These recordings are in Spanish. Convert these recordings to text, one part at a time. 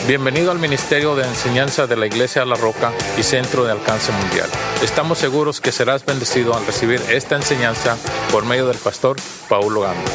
Bienvenido al Ministerio de Enseñanza de la Iglesia La Roca y Centro de Alcance Mundial. Estamos seguros que serás bendecido al recibir esta enseñanza por medio del pastor Paulo Gamba.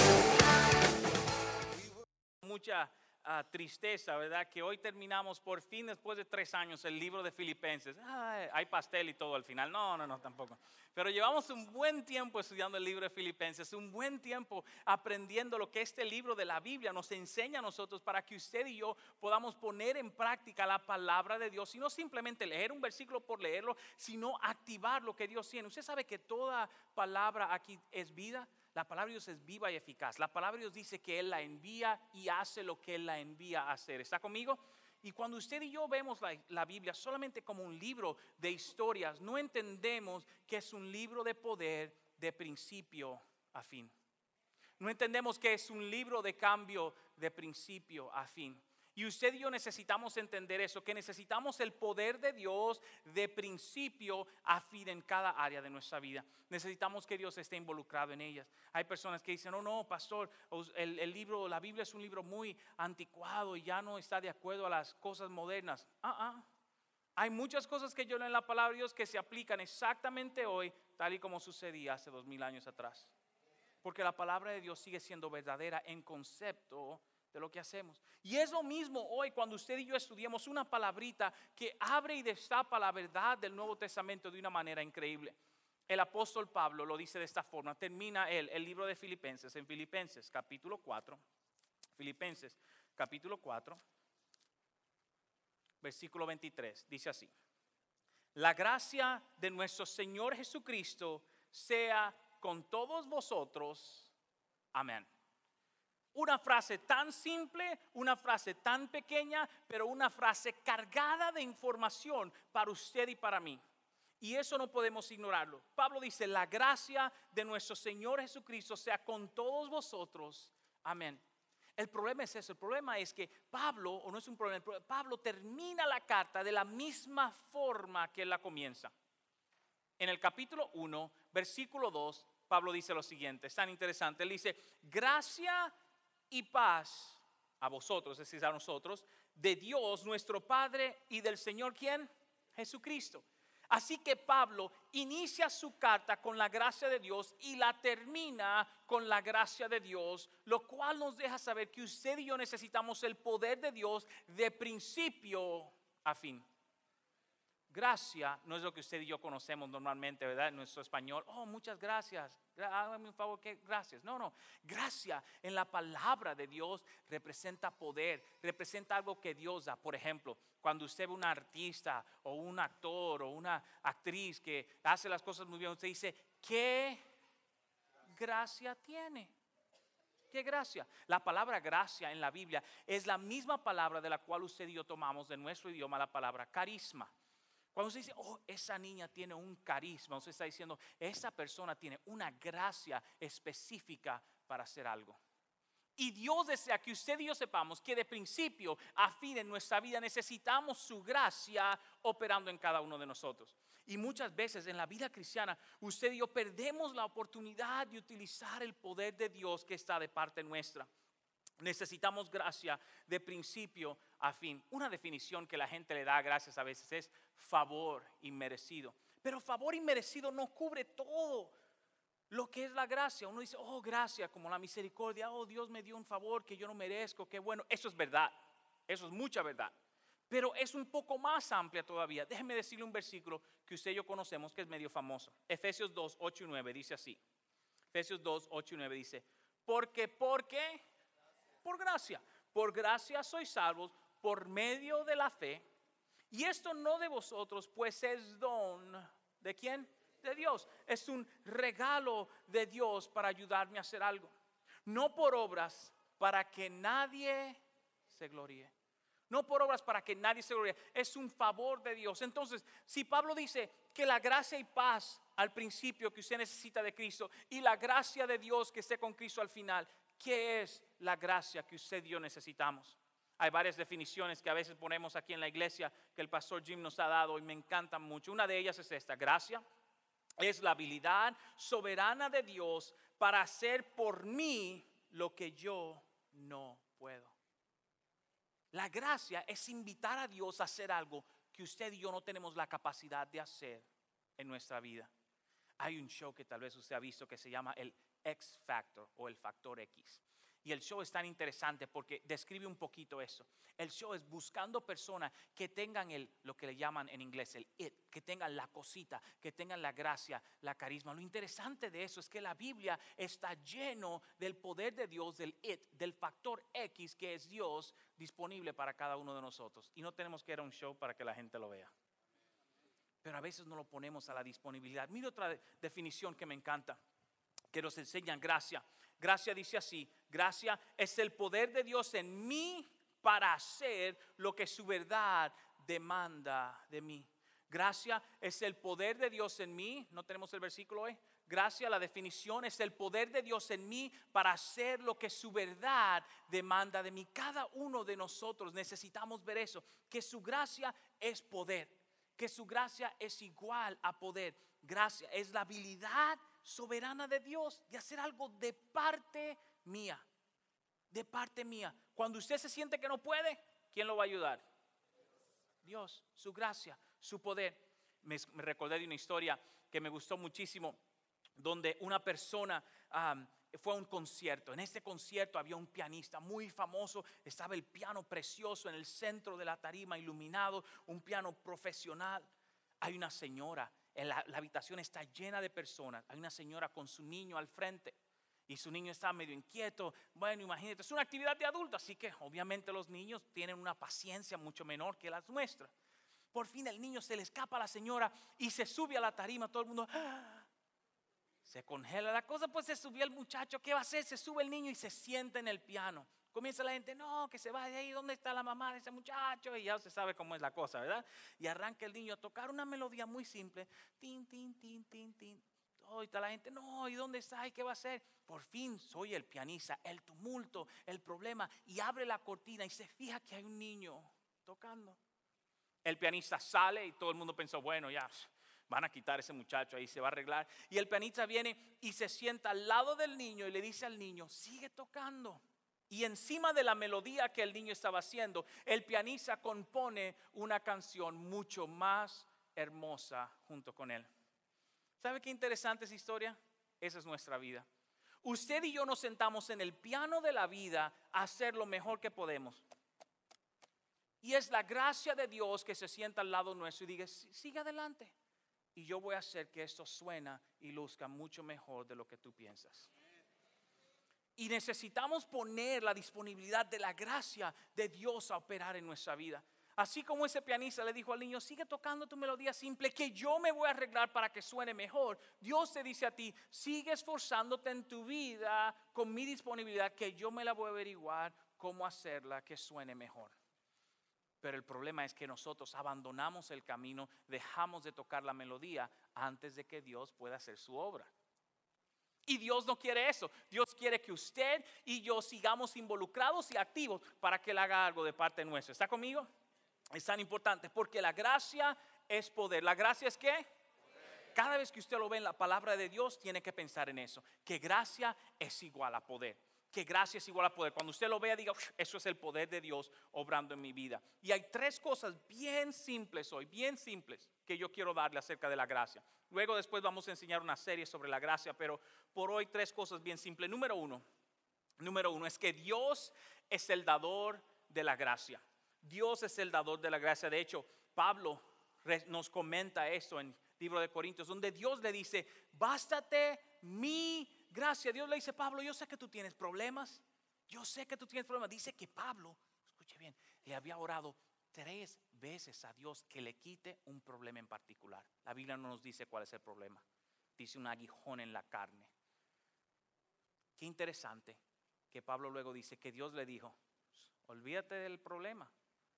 Mucha tristeza, ¿verdad? Que hoy terminamos por fin, después de 3 años, el libro de Filipenses. Hay pastel y todo al final. No, tampoco. Pero llevamos un buen tiempo estudiando el libro de Filipenses, un buen tiempo aprendiendo lo que este libro de la Biblia nos enseña a nosotros para que usted y yo podamos poner en práctica la palabra de Dios y no simplemente leer un versículo por leerlo, sino activar lo que Dios tiene. Usted sabe que toda palabra aquí es vida. La palabra de Dios es viva y eficaz. La palabra de Dios dice que Él la envía y hace lo que Él la envía a hacer. ¿Está conmigo? Y cuando usted y yo vemos la Biblia solamente como un libro de historias, no entendemos que es un libro de poder de principio a fin. No entendemos que es un libro de cambio de principio a fin. Y usted y yo necesitamos entender eso, que necesitamos el poder de Dios de principio a fin en cada área de nuestra vida. Necesitamos que Dios esté involucrado en ellas. Hay personas que dicen, no, pastor, el libro, la Biblia es un libro muy anticuado y ya no está de acuerdo a las cosas modernas. Hay muchas cosas que yo leo en la palabra de Dios que se aplican exactamente hoy, tal y como sucedía hace 2000 años atrás. Porque la palabra de Dios sigue siendo verdadera en concepto de lo que hacemos. Y es lo mismo hoy cuando usted y yo estudiamos una palabrita que abre y destapa la verdad del Nuevo Testamento de una manera increíble. El apóstol Pablo lo dice de esta forma. Termina el libro de Filipenses en Filipenses capítulo 4. Filipenses capítulo 4 versículo 23. Dice así: la gracia de nuestro Señor Jesucristo sea con todos vosotros. Amén. Una frase tan simple, una frase tan pequeña, pero una frase cargada de información para usted y para mí. Y eso no podemos ignorarlo. Pablo dice, la gracia de nuestro Señor Jesucristo sea con todos vosotros. Amén. El problema es eso, el problema es que Pablo, o no es un problema, Pablo termina la carta de la misma forma que él la comienza. En el capítulo 1, versículo 2, Pablo dice lo siguiente, es tan interesante. Él dice, gracia y paz a vosotros, es decir, a nosotros, de Dios nuestro Padre y del Señor, ¿quién? Jesucristo. Así que Pablo inicia su carta con la gracia de Dios y la termina con la gracia de Dios, lo cual nos deja saber que usted y yo necesitamos el poder de Dios de principio a fin. Gracia no es lo que usted y yo conocemos normalmente, ¿verdad? En nuestro español, muchas gracias, hágame un favor, ¿qué? Gracias. No, gracia en la palabra de Dios representa poder, representa algo que Dios da. Por ejemplo, cuando usted ve un artista o un actor o una actriz que hace las cosas muy bien, usted dice, ¿qué gracia tiene? ¿Qué gracia? La palabra gracia en la Biblia es la misma palabra de la cual usted y yo tomamos de nuestro idioma la palabra carisma. Cuando usted dice, esa niña tiene un carisma, usted está diciendo, esa persona tiene una gracia específica para hacer algo. Y Dios desea que usted y yo sepamos que de principio a fin en nuestra vida necesitamos su gracia operando en cada uno de nosotros. Y muchas veces en la vida cristiana usted y yo perdemos la oportunidad de utilizar el poder de Dios que está de parte nuestra. Necesitamos gracia de principio a fin. Una definición que la gente le da a gracias a veces es favor inmerecido. Pero favor inmerecido no cubre todo lo que es la gracia. Uno dice, gracia, como la misericordia. Dios me dio un favor que yo no merezco. Qué bueno. Eso es verdad. Eso es mucha verdad. Pero es un poco más amplia todavía. Déjeme decirle un versículo que usted y yo conocemos que es medio famoso. Efesios 2, 8 y 9 dice así. Efesios 2, 8 y 9 dice, por gracia. Por gracia sois salvos por medio de la fe. Y esto no de vosotros, pues es don. ¿De quién? De Dios. Es un regalo de Dios para ayudarme a hacer algo. No por obras para que nadie se gloríe. No por obras para que nadie se gloríe. Es un favor de Dios. Entonces, si Pablo dice que la gracia y paz al principio que usted necesita de Cristo y la gracia de Dios que esté con Cristo al final, ¿qué es la gracia que usted y yo necesitamos? Hay varias definiciones que a veces ponemos aquí en la iglesia que el pastor Jim nos ha dado y me encantan mucho. Una de ellas es esta: gracia es la habilidad soberana de Dios para hacer por mí lo que yo no puedo. La gracia es invitar a Dios a hacer algo que usted y yo no tenemos la capacidad de hacer en nuestra vida. Hay un show que tal vez usted ha visto que se llama el X Factor o el Factor X. Y el show es tan interesante porque describe un poquito eso. El show es buscando personas que tengan lo que le llaman en inglés el it, que tengan la cosita, que tengan la gracia, la carisma. Lo interesante de eso es que la Biblia está lleno del poder de Dios, del it, del factor X que es Dios disponible para cada uno de nosotros. Y no tenemos que ir a un show para que la gente lo vea. Pero a veces no lo ponemos a la disponibilidad. Mira otra definición que me encanta, que nos enseñan gracia. Gracia dice así: gracia es el poder de Dios en mí para hacer lo que su verdad demanda de mí. Gracia es el poder de Dios en mí. ¿No tenemos el versículo hoy? Gracia, la definición, es el poder de Dios en mí para hacer lo que su verdad demanda de mí. Cada uno de nosotros necesitamos ver eso, que su gracia es poder, que su gracia es igual a poder. Gracia es la habilidad soberana de Dios de hacer algo de parte mía. De parte mía. Cuando usted se siente que no puede, ¿quién lo va a ayudar? Dios, su gracia, su poder. Me recordé de una historia que me gustó muchísimo, donde una persona fue a un concierto. En este concierto había un pianista muy famoso. Estaba el piano precioso en el centro de la tarima, iluminado, un piano profesional. Hay una señora, la habitación está llena de personas. Hay una señora con su niño al frente y su niño está medio inquieto. Bueno, imagínate, es una actividad de adulto, así que obviamente los niños tienen una paciencia mucho menor que las nuestras. Por fin el niño se le escapa a la señora y se sube a la tarima. Todo el mundo se congela la cosa, pues se subió el muchacho. ¿Qué va a hacer? Se sube el niño y se sienta en el piano. Comienza la gente, no, que se vaya ahí, ¿dónde está la mamá de ese muchacho? Y ya se sabe cómo es la cosa, ¿verdad? Y arranca el niño a tocar una melodía muy simple. Tin, tin, tin, tin, tin. Oh, y está la gente, no, ¿y dónde está? ¿Y qué va a hacer? Por fin soy el pianista, el tumulto, el problema. Y abre la cortina y se fija que hay un niño tocando. El pianista sale y todo el mundo pensó, bueno, ya van a quitar a ese muchacho ahí, se va a arreglar. Y el pianista viene y se sienta al lado del niño y le dice al niño, sigue tocando. Y encima de la melodía que el niño estaba haciendo, el pianista compone una canción mucho más hermosa junto con él. ¿Sabe qué interesante esa historia? Esa es nuestra vida. Usted y yo nos sentamos en el piano de la vida a hacer lo mejor que podemos. Y es la gracia de Dios que se sienta al lado nuestro y diga, sigue adelante. Y yo voy a hacer que esto suena y luzca mucho mejor de lo que tú piensas. Y necesitamos poner la disponibilidad de la gracia de Dios a operar en nuestra vida. Así como ese pianista le dijo al niño, sigue tocando tu melodía simple, que yo me voy a arreglar para que suene mejor. Dios te dice a ti, sigue esforzándote en tu vida con mi disponibilidad, que yo me la voy a averiguar cómo hacerla que suene mejor. Pero el problema es que nosotros abandonamos el camino, dejamos de tocar la melodía antes de que Dios pueda hacer su obra. Y Dios no quiere eso. Dios quiere que usted y yo sigamos involucrados y activos para que Él haga algo de parte nuestra. ¿Está conmigo? Es tan importante porque la gracia es poder. ¿La gracia es qué? Poder. Cada vez que usted lo ve en la palabra de Dios, tiene que pensar en eso. Que gracia es igual a poder. Que gracia es igual a poder. Cuando usted lo vea, diga, eso es el poder de Dios obrando en mi vida. Y hay tres cosas bien simples hoy, bien simples, que yo quiero darle acerca de la gracia. Luego después vamos a enseñar una serie sobre la gracia, pero por hoy tres cosas bien simples. Número uno es que Dios es el dador de la gracia. Dios es el dador de la gracia. De hecho, Pablo nos comenta esto en el libro de Corintios, donde Dios le dice, bástate mi gracia. Dios le dice, Pablo, yo sé que tú tienes problemas. Yo sé que tú tienes problemas. Dice que Pablo, escuche bien, le había orado 3 veces a Dios que le quite un problema en particular. La Biblia no nos dice cuál es el problema. Dice un aguijón en la carne. Qué interesante que Pablo luego dice que Dios le dijo, olvídate del problema.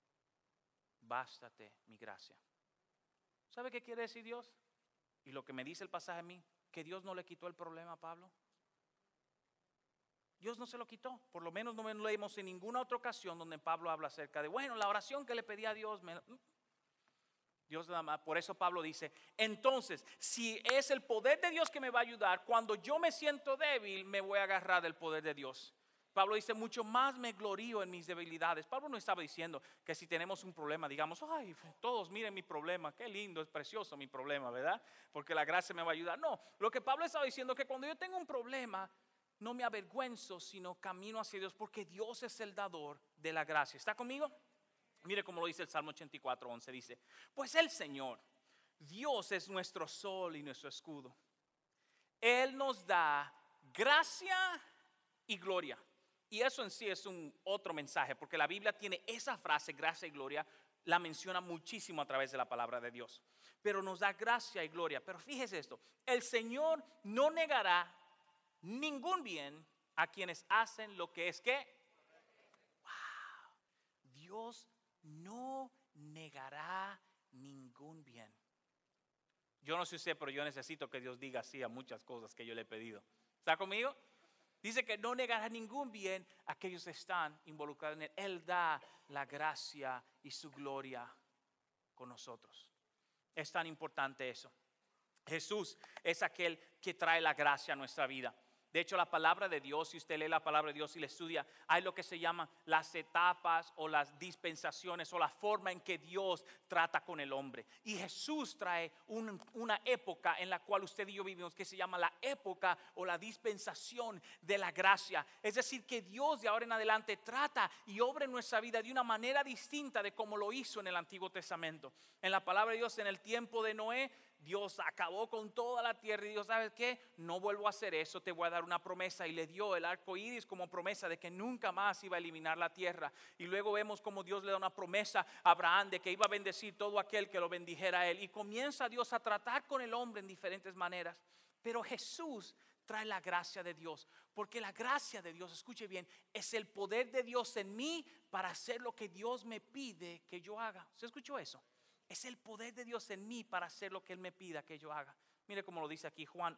Bástate mi gracia. ¿Sabe qué quiere decir Dios? Y lo que me dice el pasaje a mí, que Dios no le quitó el problema a Pablo. Dios no se lo quitó. Por lo menos no leemos en ninguna otra ocasión donde Pablo habla acerca de, bueno, la oración que le pedí a Dios. Dios nada más. Por eso Pablo dice, entonces, si es el poder de Dios que me va a ayudar, cuando yo me siento débil, me voy a agarrar del poder de Dios. Pablo dice, mucho más me glorío en mis debilidades. Pablo no estaba diciendo que si tenemos un problema, digamos, ay, todos miren mi problema, qué lindo, es precioso mi problema, ¿verdad? Porque la gracia me va a ayudar. No, lo que Pablo estaba diciendo es que cuando yo tengo un problema, no me avergüenzo, sino camino hacia Dios, porque Dios es el dador de la gracia. ¿Está conmigo? Mire cómo lo dice el Salmo 84:11, dice, pues el Señor, Dios es nuestro sol y nuestro escudo. Él nos da gracia y gloria. Y eso en sí es un otro mensaje, porque la Biblia tiene esa frase, gracia y gloria, la menciona muchísimo a través de la palabra de Dios. Pero nos da gracia y gloria. Pero fíjese esto, el Señor no negará ningún bien a quienes hacen lo que es que. Wow. Dios no negará ningún bien. Yo no sé usted, pero yo necesito que Dios diga sí a muchas cosas que yo le he pedido. ¿Está conmigo? Dice que no negará ningún bien a aquellos que están involucrados en Él. Él da la gracia y su gloria con nosotros. Es tan importante eso. Jesús es aquel que trae la gracia a nuestra vida. De hecho, la palabra de Dios, si usted lee la palabra de Dios y la estudia, hay lo que se llaman las etapas o las dispensaciones o la forma en que Dios trata con el hombre. Y Jesús trae una época en la cual usted y yo vivimos que se llama la época o la dispensación de la gracia. Es decir, que Dios de ahora en adelante trata y obra en nuestra vida de una manera distinta de como lo hizo en el Antiguo Testamento. En la palabra de Dios, en el tiempo de Noé, Dios acabó con toda la tierra y dijo, ¿sabes qué? No vuelvo a hacer eso, te voy a dar una promesa. Y le dio el arco iris como promesa de que nunca más iba a eliminar la tierra. Y luego vemos como Dios le da una promesa a Abraham de que iba a bendecir todo aquel que lo bendijera a él. Y comienza Dios a tratar con el hombre en diferentes maneras. Pero Jesús trae la gracia de Dios, porque la gracia de Dios, escuche bien, es el poder de Dios en mí para hacer lo que Dios me pide que yo haga. ¿Se escuchó eso? Es el poder de Dios en mí para hacer lo que Él me pida que yo haga. Mire cómo lo dice aquí Juan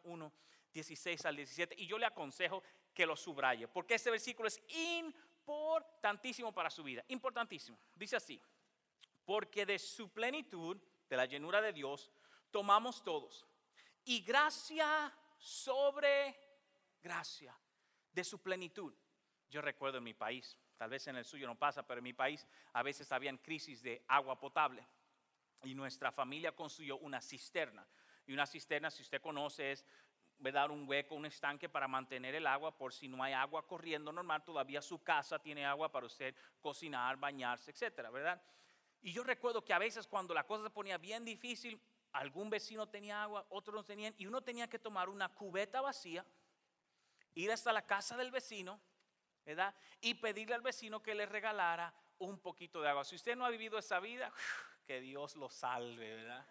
1:16-17. Y yo le aconsejo que lo subraye, porque este versículo es importantísimo para su vida. Importantísimo. Dice así: porque de su plenitud, de la llenura de Dios, tomamos todos. Y gracia sobre gracia, de su plenitud. Yo recuerdo en mi país, tal vez en el suyo no pasa, pero en mi país a veces habían crisis de agua potable. Y nuestra familia construyó una cisterna. Y una cisterna, si usted conoce, es dar un hueco, un estanque para mantener el agua por si no hay agua corriendo normal. Todavía su casa tiene agua para usted cocinar, bañarse, etcétera, ¿verdad? Y yo recuerdo que a veces cuando la cosa se ponía bien difícil, algún vecino tenía agua, otros no tenían, y uno tenía que tomar una cubeta vacía, ir hasta la casa del vecino, ¿verdad? Y pedirle al vecino que le regalara un poquito de agua. Si usted no ha vivido esa vida, que Dios lo salve, ¿verdad?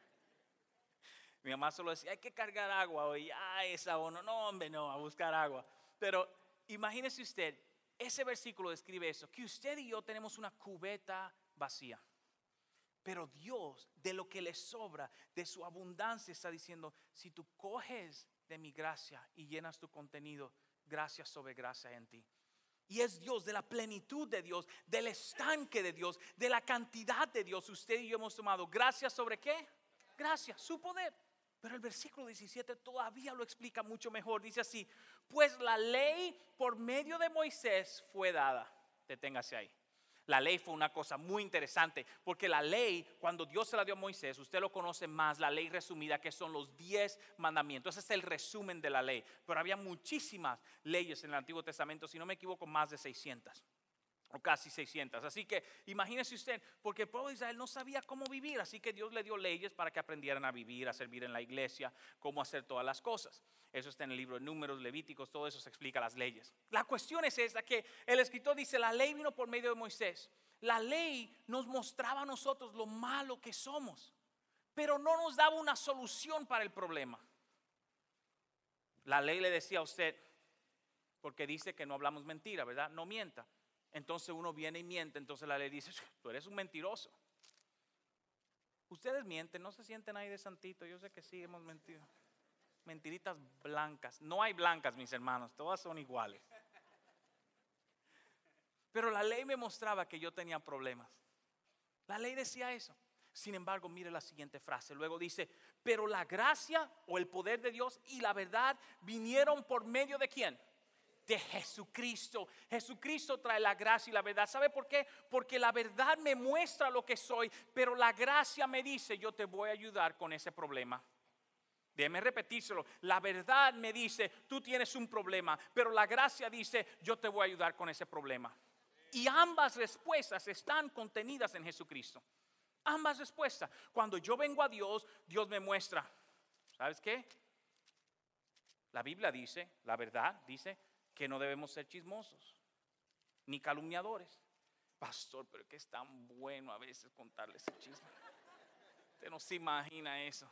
Mi mamá solo decía, hay que cargar agua hoy. Esa o no, no, hombre, no, a buscar agua. Pero imagínese usted, ese versículo describe eso, que usted y yo tenemos una cubeta vacía. Pero Dios, de lo que le sobra, de su abundancia, está diciendo, si tú coges de mi gracia y llenas tu contenido, gracia sobre gracia en ti. Y es Dios, de la plenitud de Dios, del estanque de Dios, de la cantidad de Dios. Usted y yo hemos tomado gracia sobre ¿qué? Gracia, su poder. Pero el versículo 17 todavía lo explica mucho mejor. Dice así: pues la ley por medio de Moisés fue dada. Deténgase ahí. La ley fue una cosa muy interesante, porque la ley, cuando Dios se la dio a Moisés, usted lo conoce más, la ley resumida, que son los 10 mandamientos. Ese es el resumen de la ley. Pero había muchísimas leyes en el Antiguo Testamento, si no me equivoco, más de 600. O casi 600. Así que imagínese usted, porque el pueblo de Israel no sabía cómo vivir, así que Dios le dio leyes para que aprendieran a vivir, a servir en la iglesia, cómo hacer todas las cosas. Eso está en el libro de Números, Levíticos, todo eso se explica las leyes. La cuestión es esta, que el escritor dice, la ley vino por medio de Moisés. La ley nos mostraba a nosotros lo malo que somos, pero no nos daba una solución para el problema. La ley le decía a usted, porque dice que no hablamos mentira, ¿verdad? No mienta. Entonces uno viene y miente, entonces la ley dice, tú eres un mentiroso. Ustedes mienten, no se sienten ahí de santito, yo sé que sí hemos mentido. Mentiritas blancas, no hay blancas, mis hermanos, todas son iguales. Pero la ley me mostraba que yo tenía problemas. La ley decía eso. Sin embargo, mire la siguiente frase, luego dice, pero la gracia o el poder de Dios y la verdad vinieron por medio de ¿quién? de Jesucristo. Jesucristo trae la gracia y la verdad. ¿Sabe por qué? Porque la verdad me muestra lo que soy, pero la gracia me dice, yo te voy a ayudar con ese problema. Déjeme repetírselo. La verdad me dice, tú tienes un problema, pero la gracia dice, yo te voy a ayudar con ese problema. Y ambas respuestas están contenidas en Jesucristo. Ambas respuestas. Cuando yo vengo a Dios, Dios me muestra. ¿Sabes qué? La Biblia dice, la verdad dice, que no debemos ser chismosos, ni calumniadores. Pastor, pero que es tan bueno a veces contarle ese chisme. Usted no se imagina eso.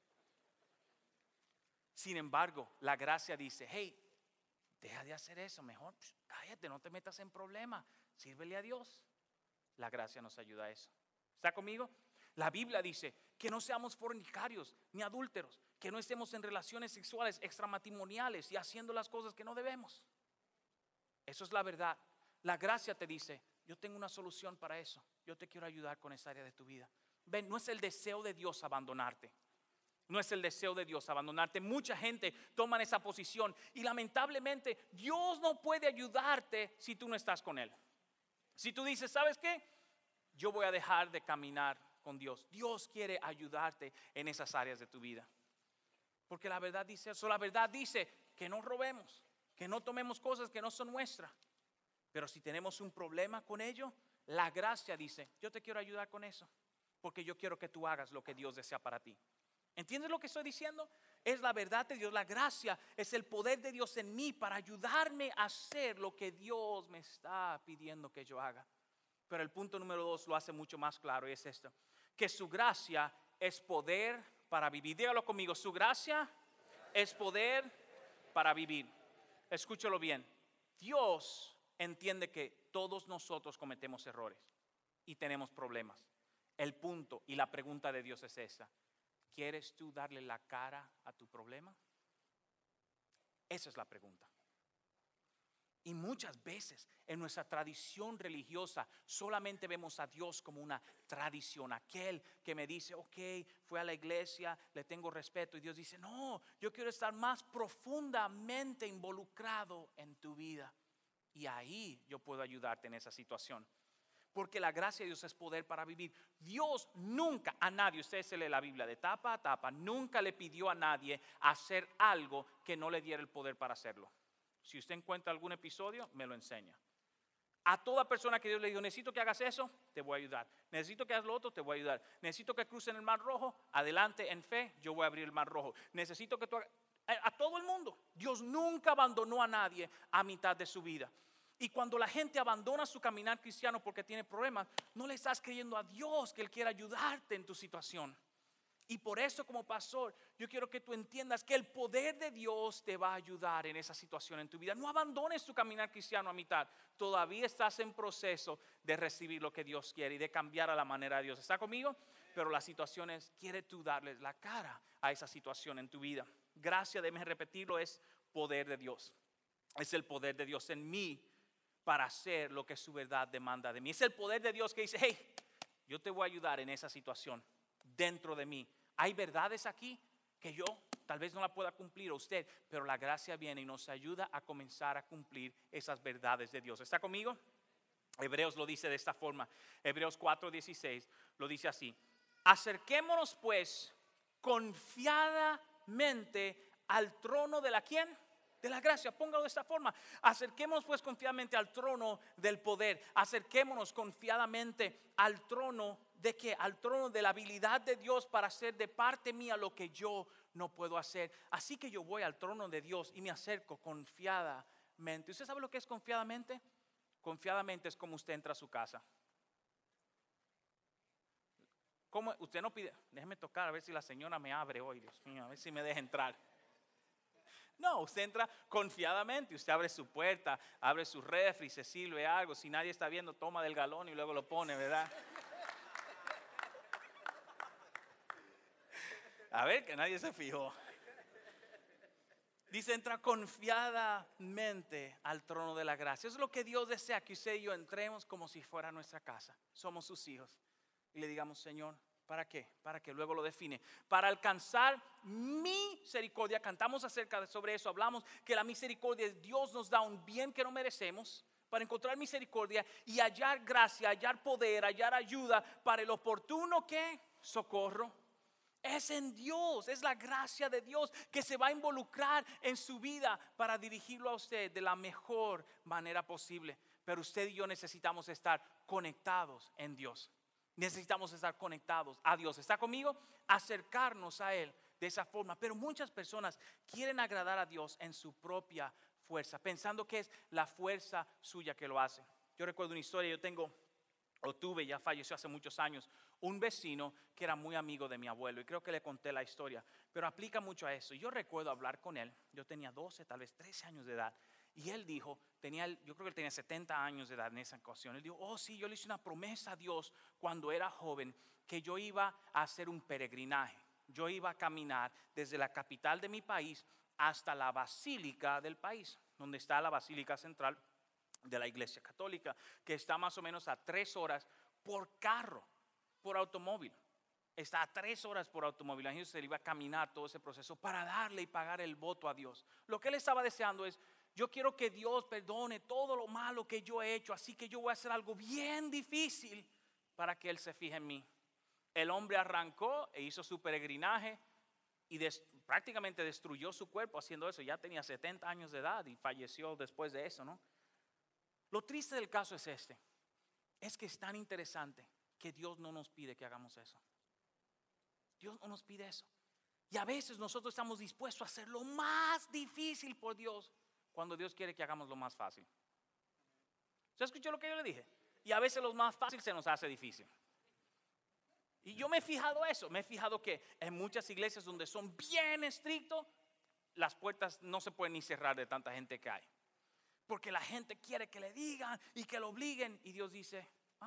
Sin embargo, la gracia dice, hey, deja de hacer eso, mejor cállate, no te metas en problemas, sírvele a Dios. La gracia nos ayuda a eso. ¿Está conmigo? La Biblia dice que no seamos fornicarios ni adúlteros, que no estemos en relaciones sexuales extramatrimoniales y haciendo las cosas que no debemos. Eso es la verdad. La gracia te dice, yo tengo una solución para eso, yo te quiero ayudar con esa área de tu vida. Ven, no es el deseo de Dios abandonarte. No es el deseo de Dios abandonarte. Mucha gente toma esa posición y lamentablemente Dios no puede ayudarte si tú no estás con Él. Si tú dices, ¿sabes qué? Yo voy a dejar de caminar con Dios. Dios quiere ayudarte en esas áreas de tu vida. Porque la verdad dice eso. La verdad dice que no robemos, que no tomemos cosas que no son nuestras. Pero si tenemos un problema con ello, la gracia dice, yo te quiero ayudar con eso. Porque yo quiero que tú hagas lo que Dios desea para ti. ¿Entiendes lo que estoy diciendo? Es la verdad de Dios, la gracia es el poder de Dios en mí para ayudarme a hacer lo que Dios me está pidiendo que yo haga. Pero el punto número 2 lo hace mucho más claro y es esto, que su gracia es poder para vivir. Dígalo conmigo, su gracia es poder para vivir. Escúchalo bien, Dios entiende que todos nosotros cometemos errores y tenemos problemas. El punto y la pregunta de Dios es esa. ¿Quieres tú darle la cara a tu problema? Esa es la pregunta. Y muchas veces en nuestra tradición religiosa solamente vemos a Dios como una tradición. Aquel que me dice, ok, fui a la iglesia, le tengo respeto. Y Dios dice, no, yo quiero estar más profundamente involucrado en tu vida. Y ahí yo puedo ayudarte en esa situación. Porque la gracia de Dios es poder para vivir. Dios nunca a nadie, usted se lee la Biblia de tapa a tapa, nunca le pidió a nadie hacer algo que no le diera el poder para hacerlo. Si usted encuentra algún episodio, me lo enseña. A toda persona que Dios le dijo, necesito que hagas eso, te voy a ayudar. Necesito que hagas lo otro, te voy a ayudar. Necesito que crucen el mar rojo, adelante en fe, yo voy a abrir el mar rojo. Necesito que tú hagas, a todo el mundo. Dios nunca abandonó a nadie a mitad de su vida. Y cuando la gente abandona su caminar cristiano porque tiene problemas, no le estás creyendo a Dios que Él quiere ayudarte en tu situación. Y por eso, como pastor, yo quiero que tú entiendas que el poder de Dios te va a ayudar en esa situación en tu vida. No abandones tu caminar cristiano a mitad. Todavía estás en proceso de recibir lo que Dios quiere y de cambiar a la manera de Dios. ¿Está conmigo? Pero la situación es, ¿quieres tú darles la cara a esa situación en tu vida? Gracia, déjeme repetirlo, es poder de Dios. Es el poder de Dios en mí para hacer lo que su verdad demanda de mí. Es el poder de Dios que dice, hey, yo te voy a ayudar en esa situación dentro de mí. Hay verdades aquí que yo tal vez no la pueda cumplir a usted, pero la gracia viene y nos ayuda a comenzar a cumplir esas verdades de Dios. ¿Está conmigo? Hebreos lo dice de esta forma. Hebreos 4:16 lo dice así. Acerquémonos pues confiadamente al trono de la ¿quién? De la gracia, póngalo de esta forma. Acerquémonos pues confiadamente al trono del poder. Acerquémonos confiadamente al trono de qué? Al trono de la habilidad de Dios para hacer de parte mía lo que yo no puedo hacer. Así que yo voy al trono de Dios y me acerco confiadamente. ¿Usted sabe lo que es confiadamente? Confiadamente es como usted entra a su casa. ¿Cómo? Usted no pide, déjeme tocar a ver si la señora me abre hoy, Dios mío, a ver si me deja entrar. No, usted entra confiadamente, usted abre su puerta, abre su refri, se sirve algo, si nadie está viendo, toma del galón y luego lo pone, ¿verdad? A ver, que nadie se fijó. Dice, entra confiadamente al trono de la gracia. Eso es lo que Dios desea, que usted y yo entremos como si fuera nuestra casa. Somos sus hijos. Y le digamos, Señor, ¿Para qué? Para que luego lo define. Para alcanzar misericordia. Cantamos sobre eso. Hablamos que la misericordia de Dios nos da un bien que no merecemos. Para encontrar misericordia y hallar gracia, hallar poder, hallar ayuda para el oportuno ¿qué? Socorro. Es en Dios, es la gracia de Dios que se va a involucrar en su vida para dirigirlo a usted de la mejor manera posible. Pero usted y yo necesitamos estar conectados en Dios. Necesitamos estar conectados a Dios. ¿Está conmigo? Acercarnos a Él de esa forma. Pero muchas personas quieren agradar a Dios en su propia fuerza, pensando que es la fuerza suya que lo hace. Yo recuerdo una historia, tuve, ya falleció hace muchos años, un vecino que era muy amigo de mi abuelo, y creo que le conté la historia, pero aplica mucho a eso. Yo recuerdo hablar con él, yo tenía 12, tal vez 13 años de edad, y él dijo, yo creo que él tenía 70 años de edad en esa ocasión. Él dijo, oh sí, yo le hice una promesa a Dios cuando era joven, que yo iba a hacer un peregrinaje. Yo iba a caminar desde la capital de mi país hasta la basílica del país, donde está la basílica central de la Iglesia Católica, que está más o menos a 3 horas por carro, por automóvil. Está a 3 horas por automóvil. Entonces se iba a caminar todo ese proceso para darle y pagar el voto a Dios. Lo que él estaba deseando es, yo quiero que Dios perdone todo lo malo que yo he hecho, así que yo voy a hacer algo bien difícil para que Él se fije en mí. El hombre arrancó e hizo su peregrinaje y prácticamente destruyó su cuerpo haciendo eso. Ya tenía 70 años de edad y falleció después de eso, ¿no? Lo triste del caso es es que es tan interesante que Dios no nos pide que hagamos eso. Dios no nos pide eso. Y a veces nosotros estamos dispuestos a hacer lo más difícil por Dios, cuando Dios quiere que hagamos lo más fácil. ¿Usted escuchó lo que yo le dije? Y a veces lo más fácil se nos hace difícil. Y yo me he fijado que en muchas iglesias donde son bien estrictos, las puertas no se pueden ni cerrar de tanta gente que hay. Porque la gente quiere que le digan y que lo obliguen. Y Dios dice,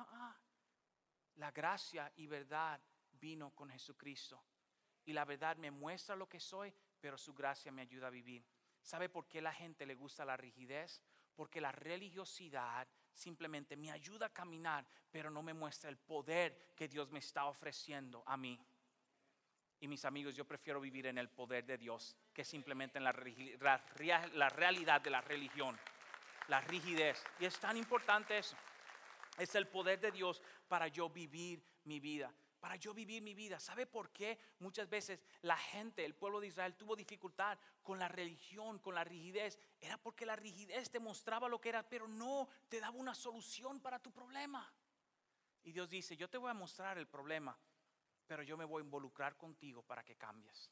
la gracia y verdad vino con Jesucristo. Y la verdad me muestra lo que soy, pero su gracia me ayuda a vivir. ¿Sabe por qué la gente le gusta la rigidez? Porque la religiosidad simplemente me ayuda a caminar, pero no me muestra el poder que Dios me está ofreciendo a mí. Y mis amigos, yo prefiero vivir en el poder de Dios que simplemente en la realidad de la religión, la rigidez. Y es tan importante eso. Es el poder de Dios para yo vivir mi vida. Para yo vivir mi vida. ¿Sabe por qué muchas veces la gente, el pueblo de Israel tuvo dificultad con la religión, con la rigidez? Era porque la rigidez te mostraba lo que era, pero no te daba una solución para tu problema. Y Dios dice, yo te voy a mostrar el problema, pero yo me voy a involucrar contigo para que cambies.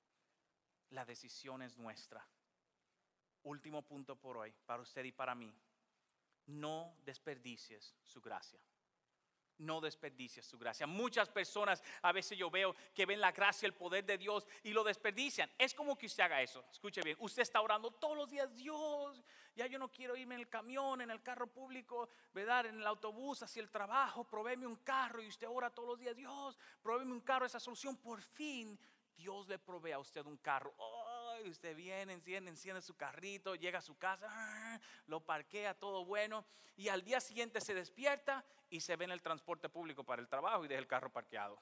La decisión es nuestra. Último punto por hoy, para usted y para mí. No desperdicies su gracia. No desperdicies su gracia. Muchas personas a veces yo veo que ven la gracia, el poder de Dios y lo desperdician. Es como que usted haga eso. Escuche bien, usted está orando todos los días, Dios, ya yo no quiero irme en el camión, en el carro público, ¿verdad? En el autobús hacia el trabajo, provéeme un carro. Y usted ora todos los días, Dios, provéeme un carro, esa solución. Por fin Dios le provee a usted un carro. Y usted viene, enciende su carrito, llega a su casa, lo parquea, todo bueno, y al día siguiente se despierta y se ve en el transporte público para el trabajo y deja el carro parqueado.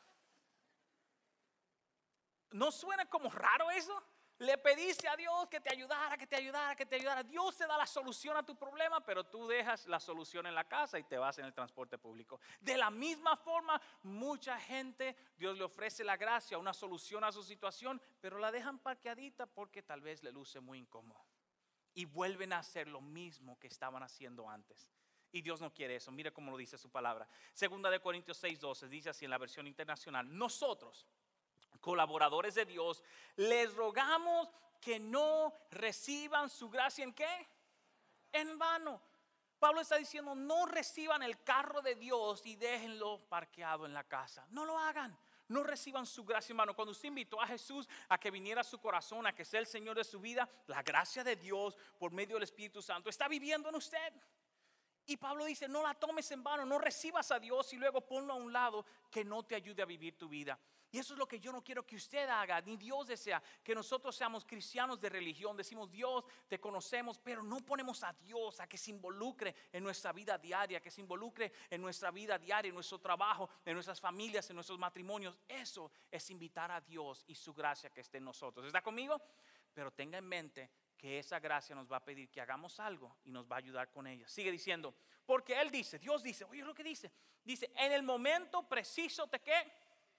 ¿No suena como raro eso? Le pediste a Dios que te ayudara. Dios te da la solución a tu problema, pero tú dejas la solución en la casa y te vas en el transporte público. De la misma forma, mucha gente, Dios le ofrece la gracia, una solución a su situación, pero la dejan parqueadita porque tal vez le luce muy incómodo. Y vuelven a hacer lo mismo que estaban haciendo antes. Y Dios no quiere eso. Mire cómo lo dice su palabra. Segunda de Corintios 6:12 dice así en la versión internacional: nosotros, colaboradores de Dios, les rogamos que no reciban su gracia ¿en qué? En vano. Pablo está diciendo, no reciban el carro de Dios y déjenlo parqueado en la casa. No lo hagan. No reciban su gracia en vano. Cuando usted invitó a Jesús a que viniera a su corazón, a que sea el Señor de su vida, la gracia de Dios por medio del Espíritu Santo está viviendo en usted. Y Pablo dice, no la tomes en vano, no recibas a Dios y luego ponlo a un lado que no te ayude a vivir tu vida. Y eso es lo que yo no quiero que usted haga, ni Dios desea, que nosotros seamos cristianos de religión. Decimos, Dios, te conocemos, pero no ponemos a Dios a que se involucre en nuestra vida diaria, que se involucre en nuestra vida diaria, en nuestro trabajo, en nuestras familias, en nuestros matrimonios. Eso es invitar a Dios y su gracia que esté en nosotros. ¿Está conmigo? Pero tenga en mente que esa gracia nos va a pedir que hagamos algo y nos va a ayudar con ella. Sigue diciendo, porque Él dice, Dios dice, oye lo que dice. Dice, en el momento preciso te ¿qué?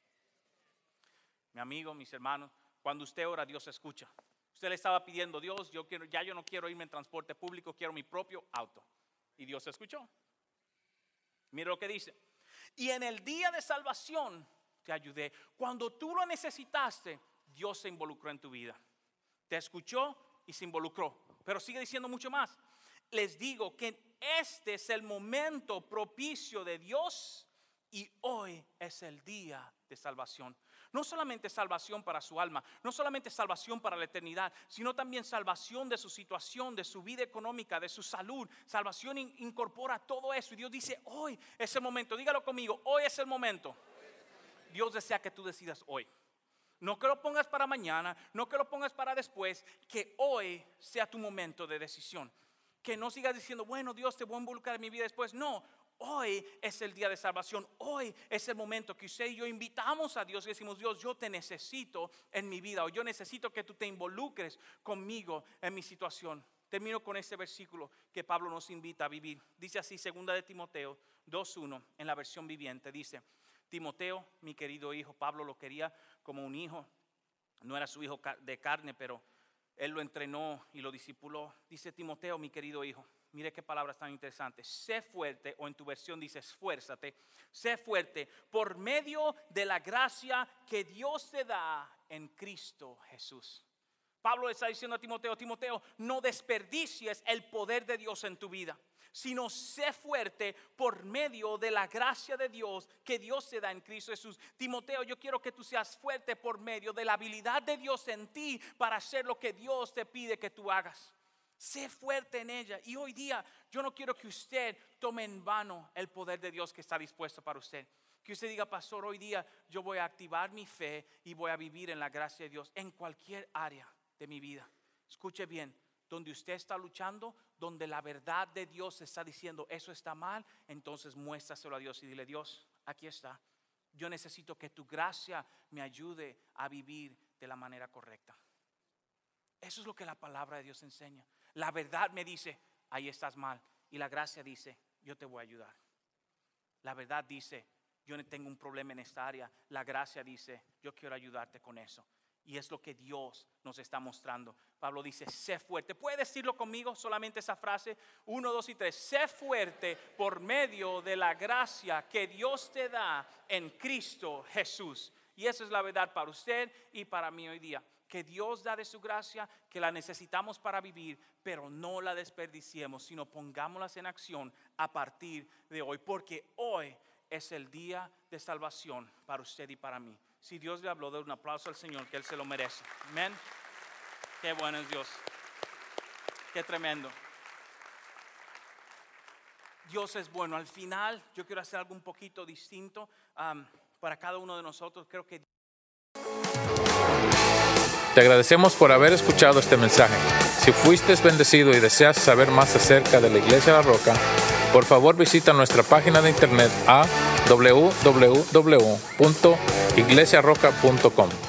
Mi amigo, mis hermanos, cuando usted ora, Dios escucha. Usted le estaba pidiendo, Dios, yo no quiero irme en transporte público, quiero mi propio auto. Y Dios escuchó. Mire lo que dice. Y en el día de salvación te ayudé. Cuando tú lo necesitaste, Dios se involucró en tu vida. Te escuchó y se involucró. Pero sigue diciendo mucho más. Les digo que este es el momento propicio de Dios y hoy es el día de salvación. No solamente salvación para su alma, no solamente salvación para la eternidad, sino también salvación de su situación, de su vida económica, de su salud. Salvación incorpora todo eso y Dios dice, hoy es el momento. Dígalo conmigo, hoy es el momento. Dios desea que tú decidas hoy. No que lo pongas para mañana, no que lo pongas para después, que hoy sea tu momento de decisión. Que no sigas diciendo, bueno, Dios, te voy a involucrar en mi vida después. No, hoy es el día de salvación. Hoy es el momento que usted y yo invitamos a Dios y decimos, Dios, yo te necesito en mi vida. O yo necesito que tú te involucres conmigo en mi situación. Termino con este versículo que Pablo nos invita a vivir. Dice así, 2 de Timoteo 2:1 en la versión viviente. Dice, Timoteo, mi querido hijo. Pablo lo quería como un hijo. No era su hijo de carne, pero él lo entrenó y lo discipuló. Dice, Timoteo, mi querido hijo. Mire qué palabras tan interesantes. Sé fuerte, o en tu versión dice esfuérzate. Sé fuerte por medio de la gracia que Dios te da en Cristo Jesús. Pablo le está diciendo a Timoteo, Timoteo, no desperdicies el poder de Dios en tu vida, sino sé fuerte por medio de la gracia de Dios que Dios te da en Cristo Jesús. Timoteo, yo quiero que tú seas fuerte por medio de la habilidad de Dios en ti para hacer lo que Dios te pide que tú hagas. Sé fuerte en ella. Y hoy día yo no quiero que usted tome en vano el poder de Dios que está dispuesto para usted. Que usted diga, pastor, hoy día yo voy a activar mi fe y voy a vivir en la gracia de Dios en cualquier área de mi vida. Escuche bien, donde usted está luchando, donde la verdad de Dios está diciendo eso está mal, entonces muéstraselo a Dios y dile, Dios, aquí está. Yo necesito que tu gracia me ayude a vivir de la manera correcta. Eso es lo que la palabra de Dios enseña. La verdad me dice, ahí estás mal. Y la gracia dice, yo te voy a ayudar. La verdad dice, yo no tengo un problema en esta área. La gracia dice, yo quiero ayudarte con eso. Y es lo que Dios nos está mostrando. Pablo dice, sé fuerte. ¿Puede decirlo conmigo? Solamente esa frase. 1, 2 y 3. Sé fuerte por medio de la gracia que Dios te da en Cristo Jesús. Y esa es la verdad para usted y para mí hoy día. Que Dios da de su gracia, que la necesitamos para vivir, pero no la desperdiciemos, sino pongámoslas en acción a partir de hoy. Porque hoy es el día de salvación para usted y para mí. Si Dios le habló, de un aplauso al Señor, que Él se lo merece. Amén. Qué bueno es Dios. Qué tremendo. Dios es bueno. Al final, yo quiero hacer algo un poquito distinto para cada uno de nosotros. Creo que te agradecemos por haber escuchado este mensaje. Si fuiste bendecido y deseas saber más acerca de la Iglesia La Roca, por favor visita nuestra página de internet a www.iglesiarroca.com.